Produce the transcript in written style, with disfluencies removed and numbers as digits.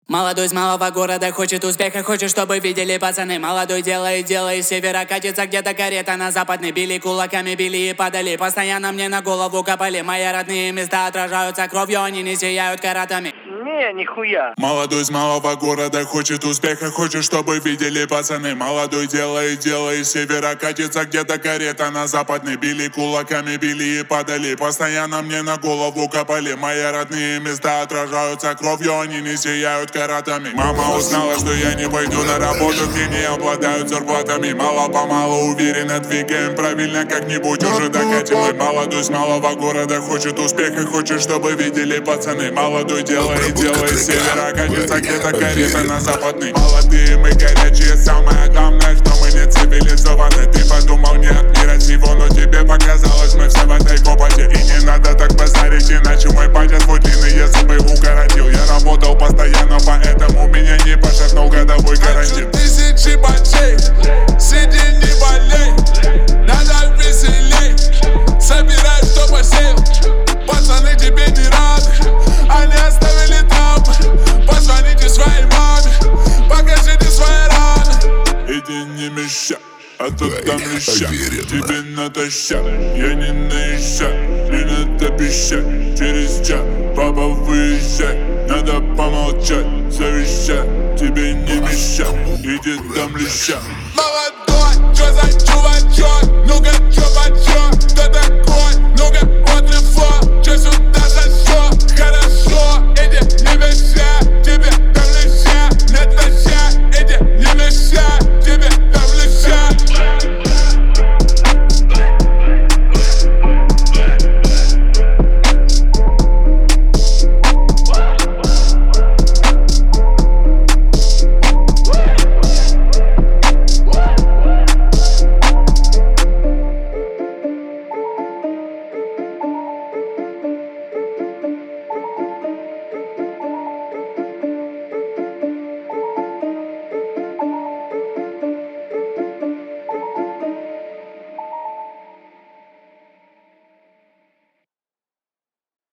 Молодой с малого города хочет успеха, хочет, чтобы видели пацаны. Молодой делает дело из севера, катится где-то карета на западный. Били кулаками, били и падали, постоянно мне на голову копали. Мои родные места отражаются кровью, они не сияют каратами. Не, нихуя. Молодой с малого города хочет успеха, хочет, чтобы видели пацаны. Молодой делает дело из севера, катится где-то карета на западный. Били кулаками, били и падали, постоянно мне на голову копали. Мои родные места отражаются кровью, они не сияют каратами. Мама узнала, что я не пойду на работу, где не обладают зарплатами. Мало-помалу уверенно двигаем правильно, как-нибудь уже докатим. Молодой с малого города хочет успеха, хочет, чтобы видели пацаны. Молодой делает дело из севера, катится где-то карета на западный. Молодые мы горячие, самое главное, что мы не цивилизованы. Ты подумал не от мира сего, но тебе показалось, мы все в этой копоте. И не надо так базарить, иначе мой батя твой длинные зубы укоротил. Я работал постоянно, поэтому меня не пошатнул годовой карантин. Тысячи бачей, сиди не болей, надо веселей, собирай, что посеял. Пацаны тебе не рады, они оставили травмы. Позвоните своей маме, покажите свои раны. Иди не мешай, а тут там леща. Тебе натощак, я не наезжай. Не надо пищать, через час папа выезжай. Надо помолчать, совещать, тебе не мешай. Иди там леща. Молодой, чё за чувачок? Ну-ка, чё почёт? Кто такой? Ну-ка,